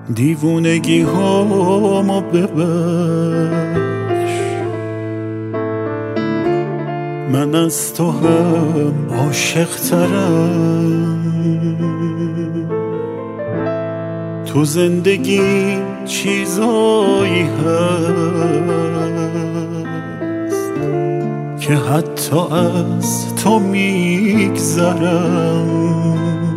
دیوونگی هامو ببخش، من از تو هم عاشق ترم. تو زندگی چیزایی هست که حتی از تو میگذرم.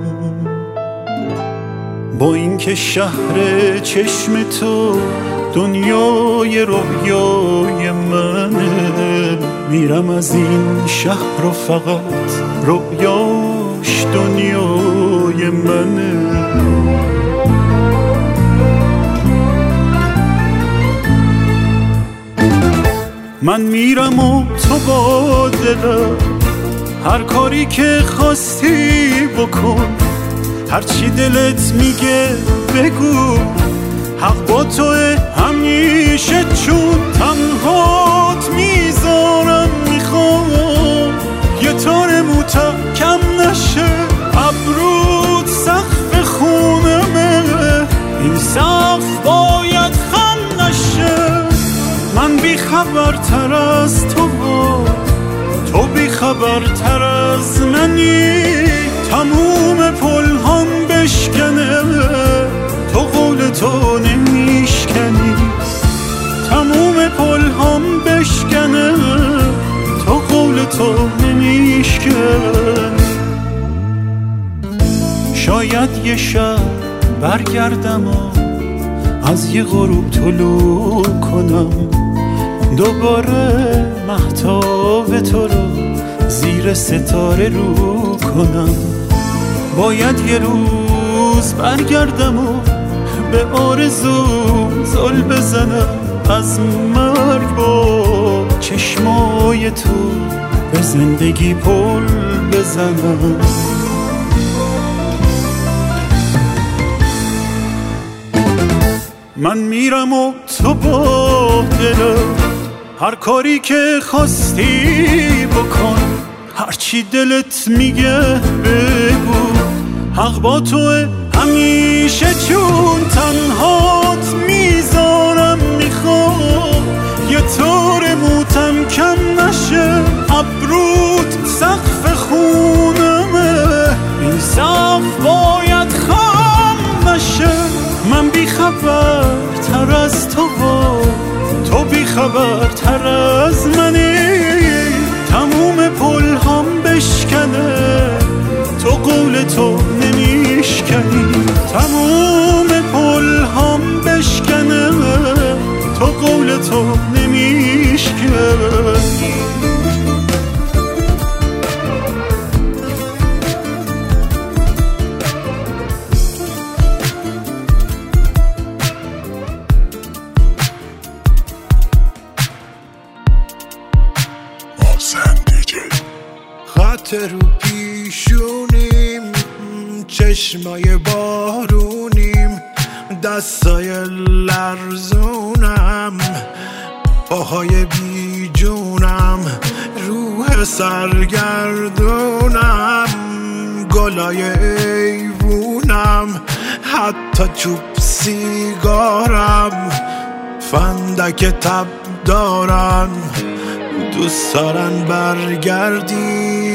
با اینکه شهر چشم تو دنیای رویای منه، میرم از این شهر و فقط رویاش دنیای منه. من میرم و تو با دلم هر کاری که خواستی بکن، هرچی دلت میگه بگو، حق با توه همیشه، چون تنهات میذارم. میخوام یه تار موتم کم نشه، ابرود سقف خونمه، این سقف باید خم نشه. من بی خبرتر از تو بی خبرتر از منی، تموم پل هم بشکنه، تو قول تو نمیشکنی. تموم پل هم بشکنه، تو قول تو نمیشکنی. شاید یه شب برگردم و از یه غروب طلوع کنم، دوباره مهتاب تو رو زیر ستاره رو کنم. باید یه روز برگردم و به آرزو زل بزنم، از مرگ با چشمای تو به زندگی پل بزنم. من میرم و تو با دلم هر کاری که خواستی بکن، هرچی دلت میگه بگو، حق با توه همیشه، چون تنهات میذارم. میخوام یه طور موتم کم نشه، ابرود سقف خونمه، این سقف باید خم نشه. من بی خبرتر از تو بی خبرتر از منی، تموم پل هم بشکنه، تو قول تو نمیشکنی. تموم پل هم بشکنه، تو قول تو نمیشکنی. خط رو پیشونیم، چشمای بارونیم، دستای لرزونم، پاهای بی جونم، روح سرگردونم، گلای ایوونم، حتی چوب سیگارم، فندک تب دارم. دوست دارن برگردی،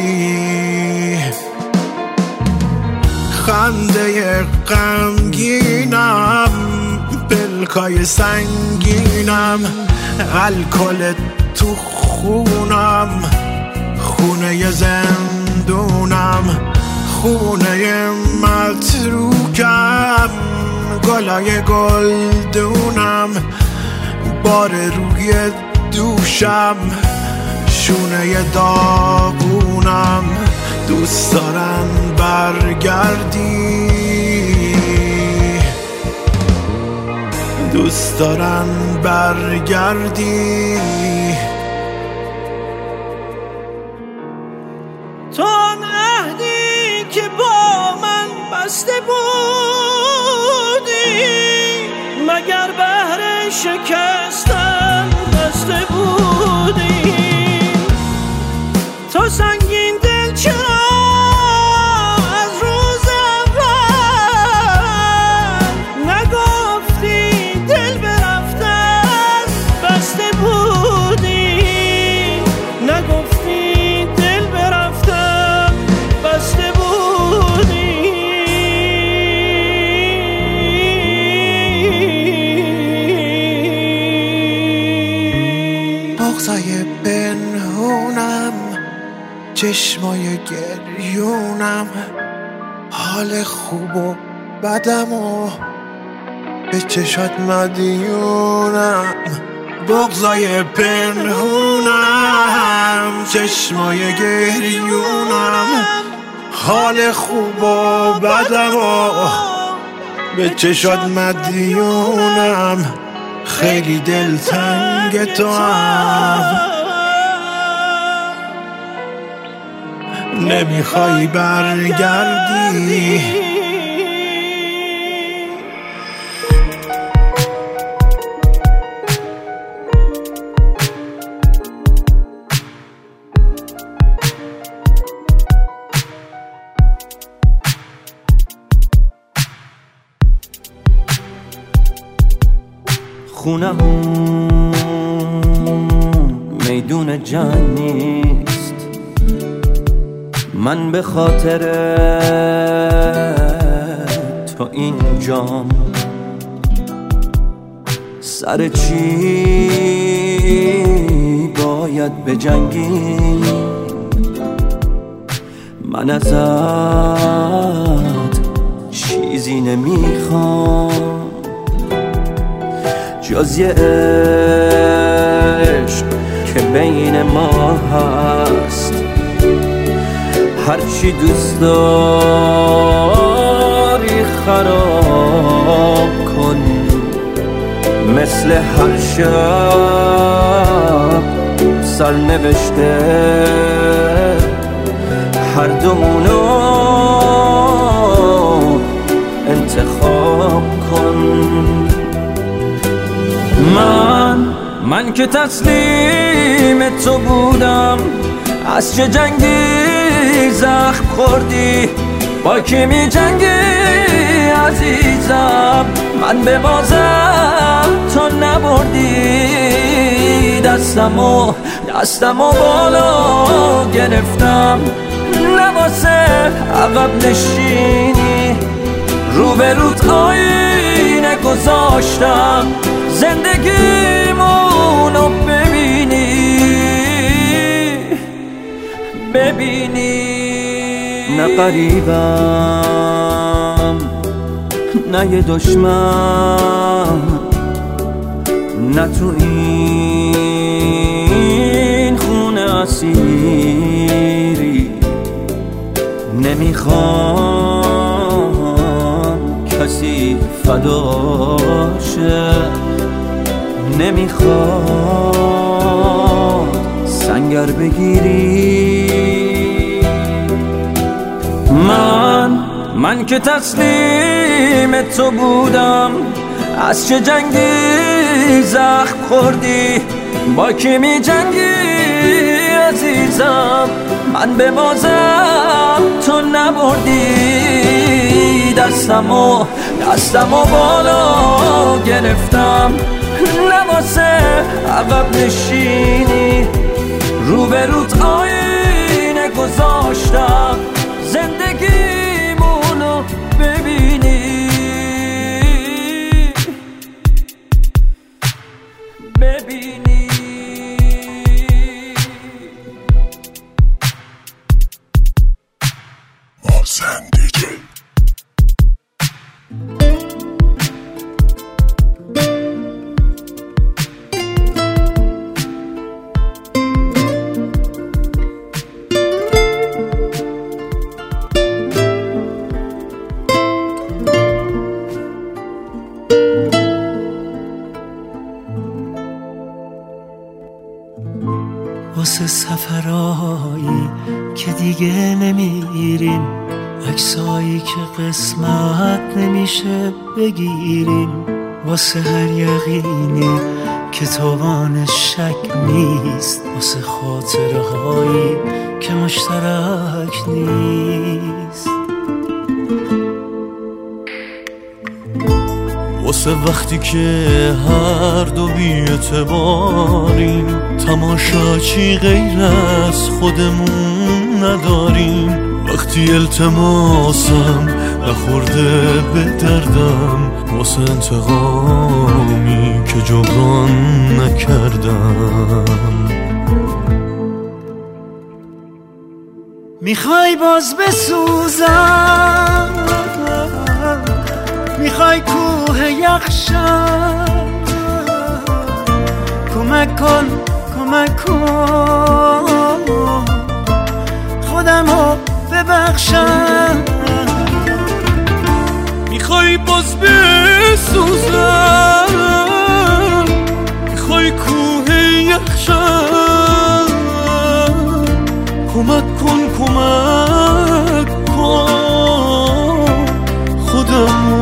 خنده غمگینم، پلکای سنگینم، الکل تو خونم، خونه زندونم، خونه متروکم، گلای گلدونم، بار روی دوشم، شونه داغونم. دوست دارن برگردی، دوست دارن برگردی. تو آن عهدی که با من بسته بودی، مگر بهر شکستن بسته بودی؟ تو سنگین دل چرا از روز اول خوب و بدم و به چشات مدیونم، بغضای پنهونم، چشمای گریونم، حال خوب و بدم و به چشات مدیونم، خیلی دلتنگ تو هم، نمیخوای برگردی. خونمون میدون جنگ نیست، من به خاطر تو اینجام، سر چی باید بجنگیم، من ازت چیزی نمیخوام جز یه عشق که بین ما هست، هرچی دوست داری خراب کن، مثل هر شب سرنوشته هر دومونو انتخاب کن. من که تسلیم تو بودم، از چه جنگی زخم خوردی، با کی می جنگی عزیزم، من به بازم تو نبردی، دستمو بالا گرفتم، نواسه عقب نشینی، روبروت آینه گذاشتم، زندگیمونو ببینی، نه قریبم نه یه دشمن، نه تو این خونه اسیری، نمیخوام کسی فداشه، نمیخواد سنگر بگیری. من که تسلیم تو بودم، از چه جنگی زخم خوردی، با کی می جنگی عزیزم، من به بازم تو نبردی، دستمو بالا گرفتم، نواسه عقب نشینی، روبروت آینه گذاشتم، زندگیمونو ببینی. محسن دیجی واسه سفرهایی که دیگه نمیریم، عکسایی که قسمت نمیشه بگیریم، واسه هر یقینی که توانش شک نیست، واسه خاطره هایی که مشترک نیست، واسه وقتی که هر دو بی‌اعتباریم، تماشاچی غیر از خودمون نداریم، وقتی التماسم نخورده به دردم، واسه انتقامی که جبران نکردم. میخوای باز بسوزم ببخشم. کمک کن خودمو ببخشم. میخوای باز بسوزم، میخوای کوه یخشم. کمک کن خودمو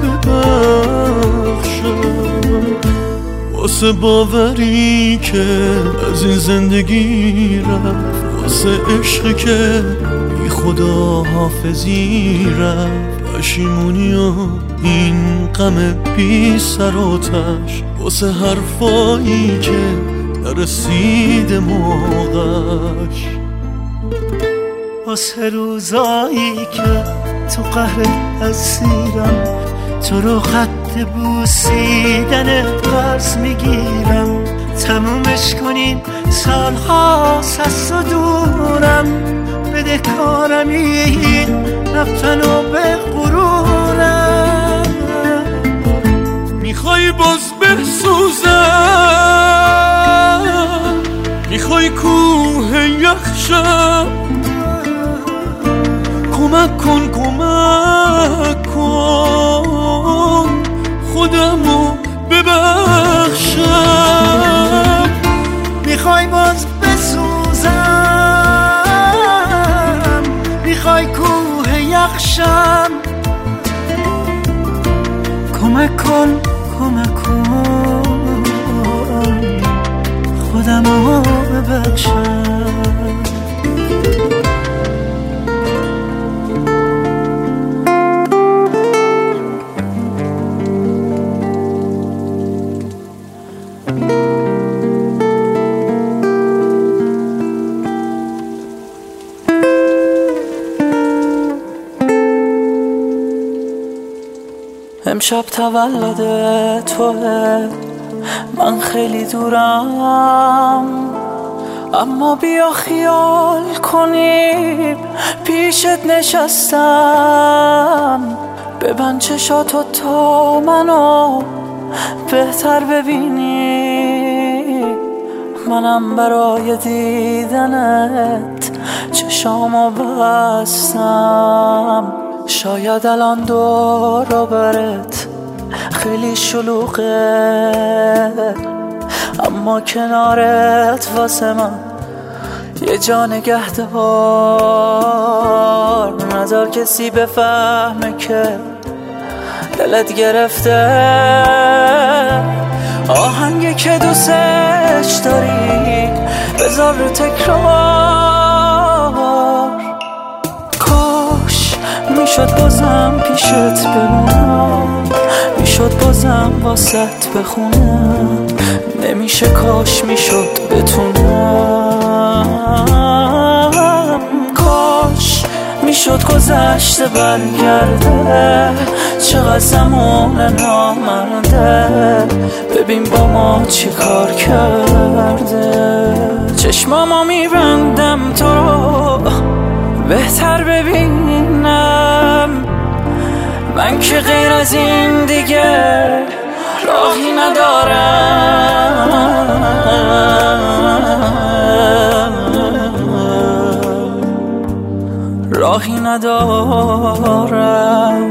ببخشم. واسه باوری که از این زندگی رفت، واسه عشقی که بی خدا حافظی رفت، پشیمونی و این غم بی سر و تش، واسه حرفایی که نرسید موقعش، واسه روزایی که تو قهر اسیرم، تو رو خط بوسیدن قرض میگیرم. تمومش کنیم سالها از تو دورم، بده کارم این رفتن و به غرورم. میخوای باز بسوزم، میخوای کوه یخشم. کمک کن خودمو ببخشم. میخوای باز بسوزم، میخوای کوه یخشم. کمک کن خودمو ببخشم. امشب تولد توه، من خیلی دورم، اما بیا خیال کنیم پیشت نشستم. ببند چشاتو تا منو بهتر ببینی، منم برای دیدنت چشامو بستم. شاید الان دور و برت خیلی شلوغه، اما کنارت واسه من یه جا نگهدار. نذار کسی بفهمه که دلت گرفته، آهنگی که دوستش داری بذار رو تکرار. کاش میشد بازم پیشت بمونم، میشد بازم واسط بخونم. نمیشه کاش میشد بتونم. کاش میشد گذشته برگرده، چقدر زمان نامرده. ببین با ما چی کار کرده. چشمامو میبندم تو رو بهتر ببینم، من که غیر از این دیگه راهی ندارم. راهی ندارم.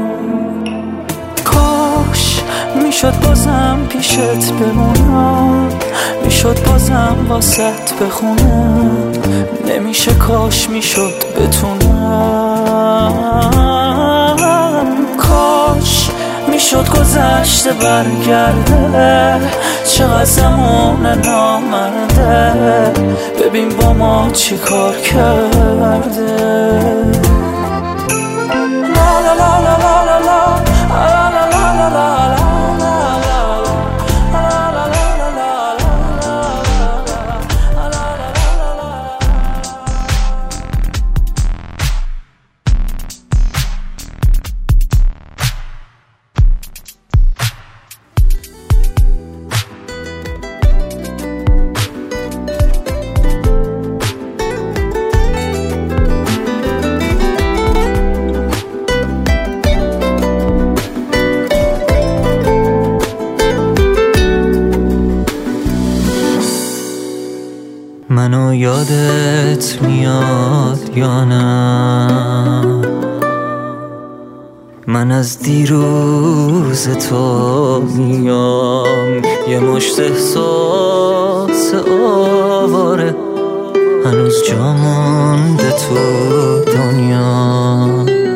کاش میشد بازم پیشت بمونم، میشد بازم واسط بخونم. نمیشه کاش میشد بتونم. کاش میشد گذشته برگرده، چقدر زمان نامرده. ببین با ما چی کار کرده. لا لا لا لا لا لا لا لا لا لا. یادت میاد یا نه؟ من از دیروز تو میام، یه مشت احساس آواره هنوز جا مونده تو دنیا.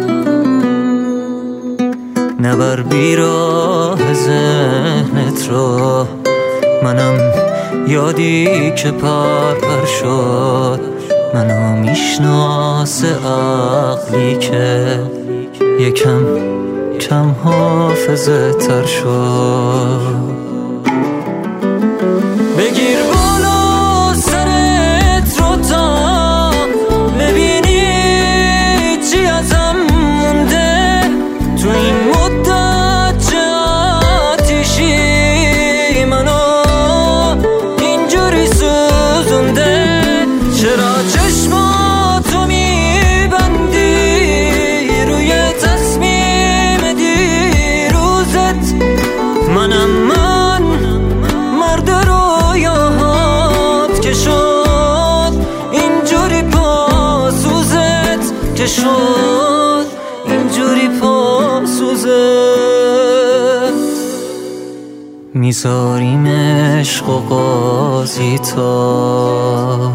نبر بیراه ذهنت رو، منم یادی که پرپر شد. منو میشناسه عقلی که یکم کم حافظه تر شد. بگیر بالا سرت رو تا ببینی چی ازم مونده تو این مدت چه آتیشی منو اینجوری سوزونده. چرا چشماتو میبندی روی تصمیم دیروزت؟ منم من مرد رویاهات که شد اینجوری پاسوزت، که شد اینجوری پاسوزت. میذاریم عشق و قاضی تا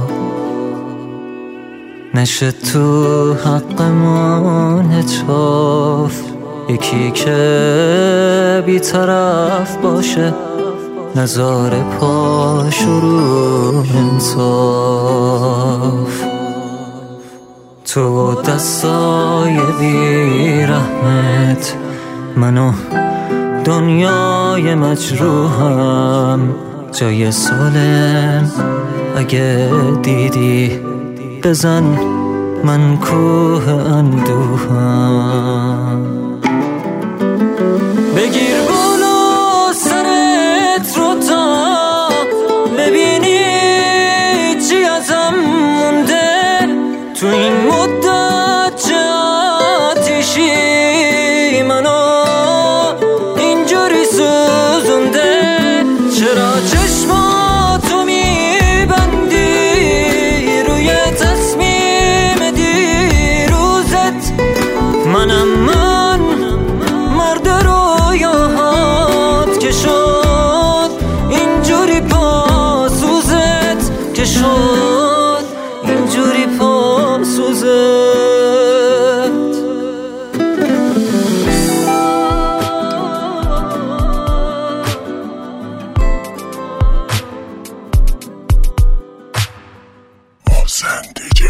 نشه تو حقمون هچاف، یکی که بی‌طرف باشه نذاره پاش رو انصاف. تو دستای بیرحمت، منو دنیای مجروحم. جای سالم اگه دیدی بزن، من کوه اندوهم. بگیر بالا سرت رو تا ببینی چی ازم مونده تو این مدت چه آتیشی منو اینجوری سوزونده. چرا چشماتو میبندی روی تصمیم دیروزت؟ منم من مرد رویاهات که شد اینجوری پاسوزت، که شد اینجوری پاسوزت. زندگی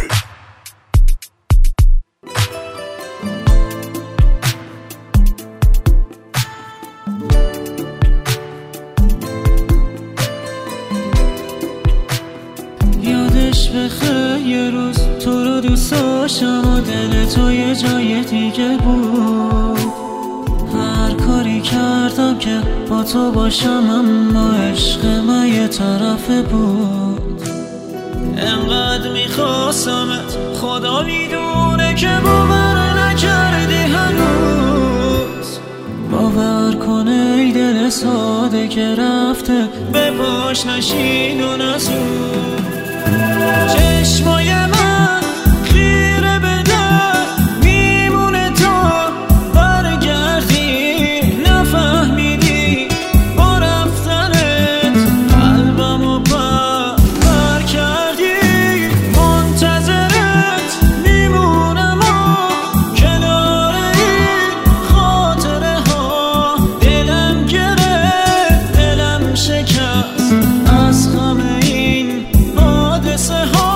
یادش بخیر یه روز تو رو دوست داشتم و دل تو یه جای دیگه بود. هر کاری کردم که با تو باشم اما عشق من یه طرفه بود. انقدر میخواستمت خدا میدونه که باور نکردی هنوز. باور کنه ای دل ساده که رفته به پاش نشین و نزود. چشمای من خیره به در میمونه تا برگردی. نفهمیدی با رفتنت قلبمو بر کردی. منتظرت میمونم و کنار این خاطره ها. دلم گرفت دلم شکست از غم این حادثه ها.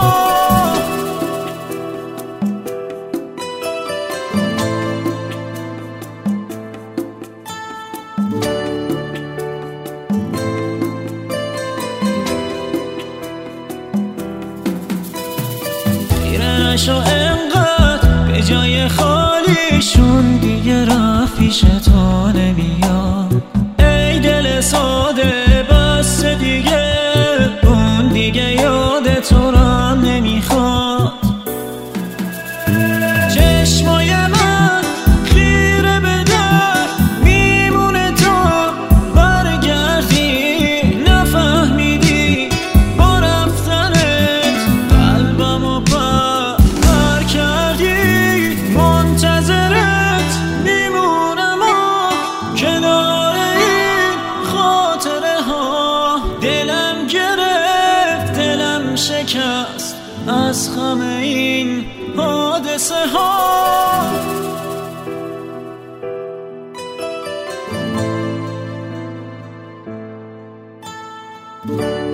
خیره نشو انقدر به جای خالیشون دیگه رفت پیش تو نمیاد. ای دل ساده بس دیگه اون دیگه یاد تو را نمیخواد. چشمای من خیره به در میمونه تا برگردی. نفهمیدی با رفتنت از غم این حادثه ها.